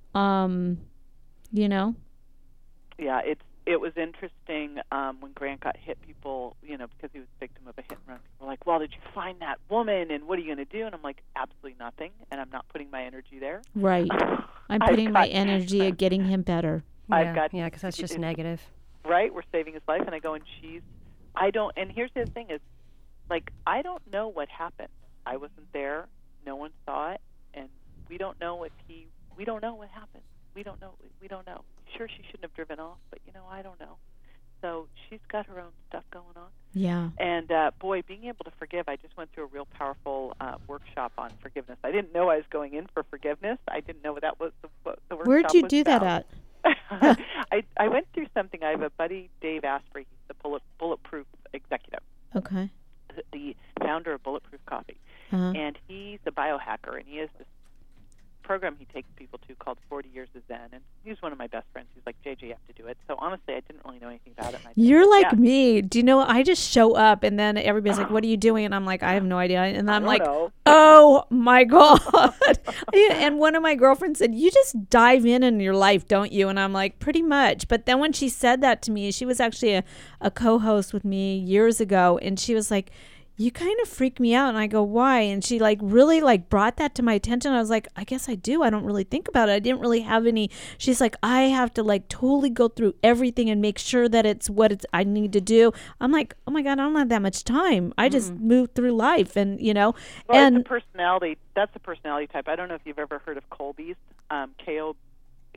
Yeah, it was interesting when Grant got hit. People, because he was a victim of a hit and run, people were like, well, did you find that woman, and what are you going to do? And I'm like, absolutely nothing, and I'm not putting my energy there. Right. I'm putting my energy at getting him better. Because that's just negative. Right, we're saving his life, and I go, and and here's the thing is, like, I don't know what happened. I wasn't there. No one saw it, and we don't know what happened. We don't know. Sure, she shouldn't have driven off, but I don't know. So she's got her own stuff going on. Yeah. And boy, being able to forgive. I just went through a real powerful workshop on forgiveness. I didn't know I was going in for forgiveness. I didn't know that was the workshop. Where'd you do about. that at? I went through something. I have a buddy, Dave Asprey. He's the Bulletproof executive. Okay. The founder of Bulletproof Coffee. Uh-huh. And he's a biohacker, and he has this program he takes people to called 40 Years of Zen, and he's one of my best friends. He's like, JJ, you have to do it. So honestly, I didn't really know anything about it. You're like me. Do you know, I just show up, and then everybody's like, what are you doing? And I'm like, I have no idea. And I'm like, oh my God. And one of my girlfriends said, you just dive in your life, don't you? And I'm like, pretty much. But then when she said that to me, she was actually a co-host with me years ago, and she was like, you kind of freak me out. And I go, why? And she really brought that to my attention. I was like, I guess I do. I don't really think about it. I didn't really have any. She's like, I have to totally go through everything and make sure that it's what I need to do. I'm like, oh my God, I don't have that much time. I just move through life, and Well, and it's a personality. That's a personality type. I don't know if you've ever heard of Colby's,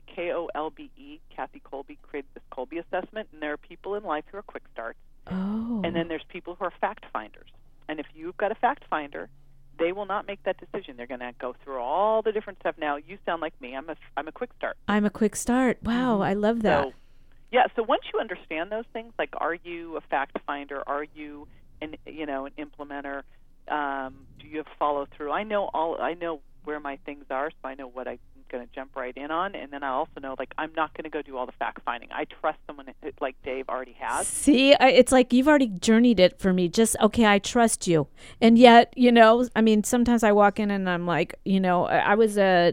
KOLBE. Kathy Kolbe created this Kolbe assessment, and there are people in life who are quick starts. Oh. And then there's people who are fact finders. And if you've got a fact finder, they will not make that decision. They're going to go through all the different stuff. Now, you sound like me. I'm a quick start. I'm a quick start. Wow, I love that. So once you understand those things, like are you a fact finder? Are you an implementer? Do you have follow through? I know where my things are, so I know what I'm going to jump right in on, and then I also know, like, I'm not going to go do all the fact finding. I trust someone like Dave already has. See, it's like you've already journeyed it for me. Just, okay, I trust you. And yet, I mean, sometimes I walk in and I'm like, I was a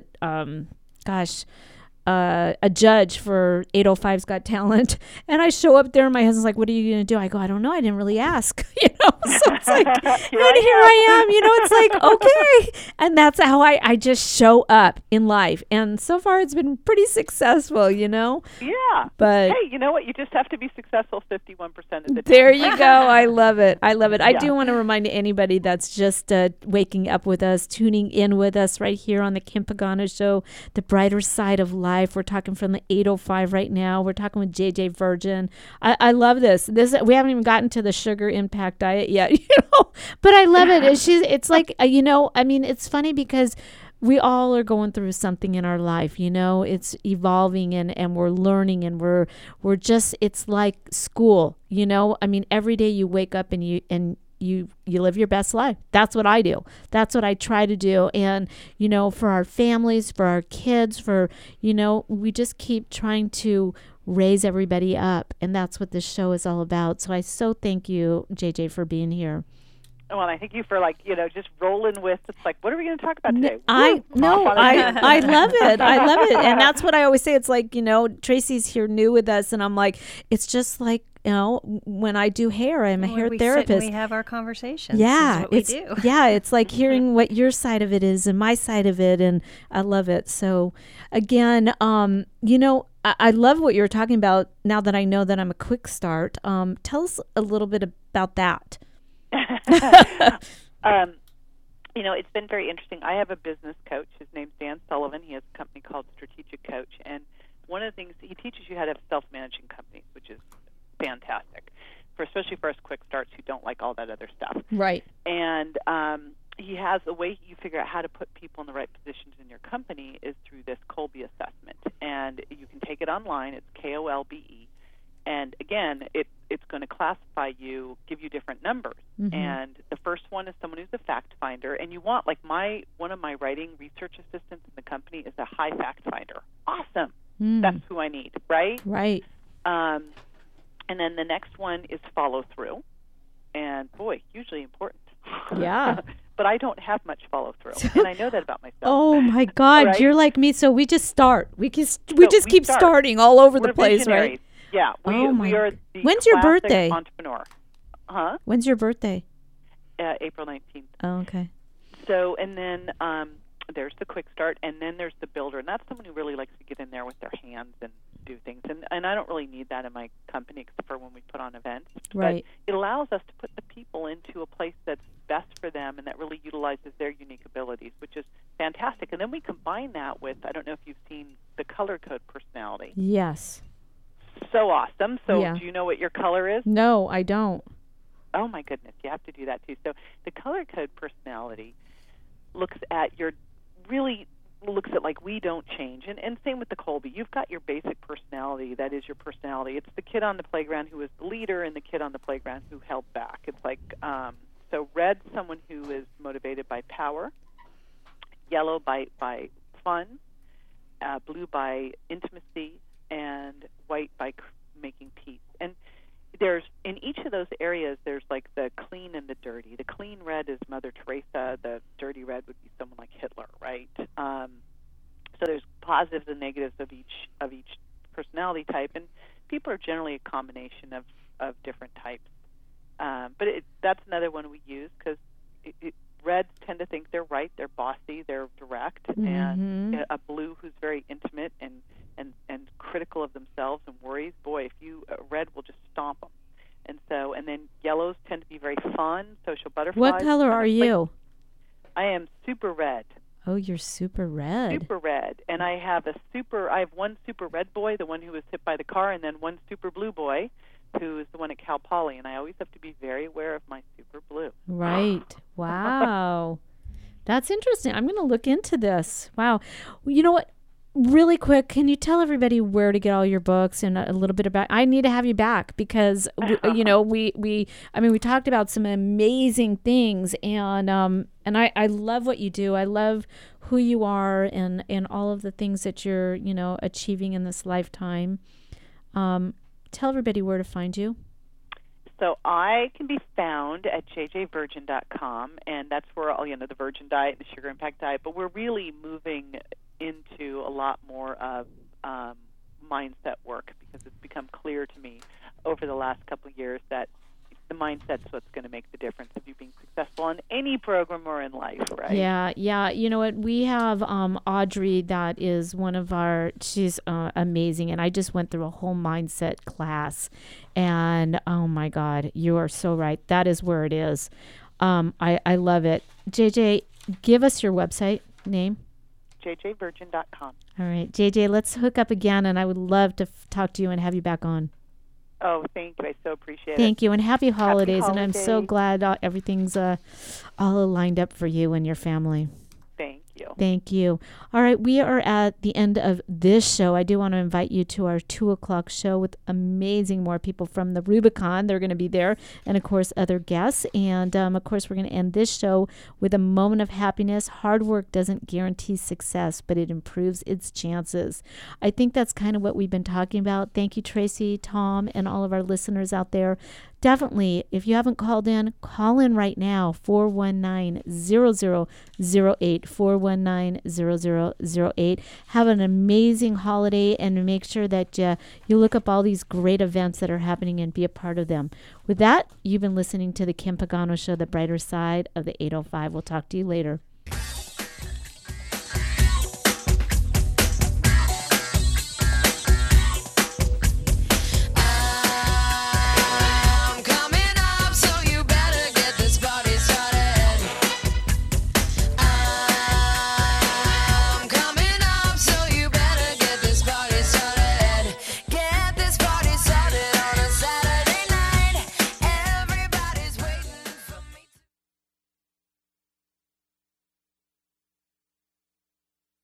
judge for 805's Got Talent, and I show up there and my husband's like, what are you going to do? I go, I don't know, I didn't really ask. So it's like, and here I am, it's like, okay. And that's how I just show up in life, and so far it's been pretty successful. Yeah, but hey, you know what, you just have to be successful 51% of the time. There you go. I love it. I do want to remind anybody that's just waking up with us, tuning in with us right here on the Kim Pagano Show, the brighter side of life. We're talking from the 805 right now. We're talking with JJ Virgin. I love this. We haven't even gotten to the sugar impact diet yet, but I love it. It's like, I mean, it's funny because we all are going through something in our life, it's evolving and we're learning and we're just, it's like school, I mean, every day you wake up and you live your best life. That's what I do. That's what I try to do. And, for our families, for our kids, we just keep trying to raise everybody up. And that's what this show is all about. So I so thank you, JJ, for being here. Well, and I thank you for just rolling with. It's like, what are we going to talk about today? I love it. I love it, and that's what I always say. It's like Tracy's here new with us, and I'm like, it's just like when I do hair, I'm a hair therapist. We have our conversations. Yeah, this is what we do. Yeah, it's like hearing what your side of it is and my side of it, and I love it. So, again, I love what you're talking about. Now that I know that I'm a quick start, tell us a little bit about that. It's been very interesting. I have a business coach. His name's Dan Sullivan. He has a company called Strategic Coach, and one of the things he teaches you how to have self-managing companies, which is fantastic, especially for us quick starts who don't like all that other stuff. Right. And he has a way you figure out how to put people in the right positions in your company is through this Kolbe assessment, and you can take it online. It's KOLBE. And again, it's going to classify you, give you different numbers. Mm-hmm. And the first one is someone who's a fact finder. And you want, like one of my writing research assistants in the company is a high fact finder. Awesome. That's who I need, right? Right. And then the next one is follow through. And boy, hugely important. Yeah. But I don't have much follow through, and I know that about myself. Oh my God, right? You're like me. So we just start. We just keep starting all over the place, right? Yeah. We are the When's your birthday? Entrepreneur. Huh? When's your birthday? April 19th. Oh, okay. So, and then there's the quick start, and then there's the builder, and that's someone who really likes to get in there with their hands and do things. And I don't really need that in my company except for when we put on events. Right. But it allows us to put the people into a place that's best for them and that really utilizes their unique abilities, which is fantastic. And then we combine that with, I don't know if you've seen the color code personality. Yes. So awesome. So do you know what your color is? No, I don't. Oh, my goodness. You have to do that, too. So the color code personality looks at like we don't change. And same with the Kolbe. You've got your basic personality. That is your personality. It's the kid on the playground who is the leader and the kid on the playground who held back. It's like, so red, someone who is motivated by power, yellow by fun, blue by intimacy, and white by making peace. And there's, in each of those areas, there's like the clean and the dirty. The clean red is Mother Teresa. The dirty red would be someone like Hitler, right? So there's positives and negatives of each personality type, and people are generally a combination of different types. But that's another one we use because reds tend to think they're right, they're bossy, they're direct, and a blue who's very intimate and critical of themselves and worries. Boy, red will just stomp them. And then yellows tend to be very fun, social butterflies. What color are you? I am super red. Oh, you're super red. Super red. And I have one super red boy, the one who was hit by the car, and then one super blue boy, who is the one at Cal Poly. And I always have to be very aware of my super blue. Right. Wow. That's interesting. I'm going to look into this. Wow. Well, you know what? Really quick, can you tell everybody where to get all your books and a little bit about? I need to have you back because we talked about some amazing things, and I love what you do. I love who you are and all of the things that you're achieving in this lifetime. Tell everybody where to find you. So I can be found at jjvirgin.com, and that's where all the Virgin Diet, the Sugar Impact Diet. But we're really moving into a lot more of mindset work because it's become clear to me over the last couple of years that the mindset's what's going to make the difference of you being successful in any program or in life, right? Yeah. You know what? We have Audrey that is she's amazing, and I just went through a whole mindset class, and oh my God, you are so right. That is where it is. I love it. JJ, give us your website name. jjvirgin.com. All right, JJ, let's hook up again, and I would love to talk to you and have you back on. Oh, thank you. I so appreciate it. Thank you, and happy holidays. And I'm so glad everything's all lined up for you and your family. Thank you. Thank you. All right, we are at the end of this show. I do want to invite you to our 2:00 show with amazing more people from the Rubicon. They're going to be there, and of course, other guests. And of course, we're going to end this show with a moment of happiness. Hard work doesn't guarantee success, but it improves its chances. I think that's kind of what we've been talking about. Thank you, Tracy, Tom, and all of our listeners out there. Definitely, if you haven't called in, call in right now, 419-0008, 419-0008. Have an amazing holiday, and make sure that you look up all these great events that are happening and be a part of them. With that, you've been listening to The Kim Pagano Show, the brighter side of the 805. We'll talk to you later.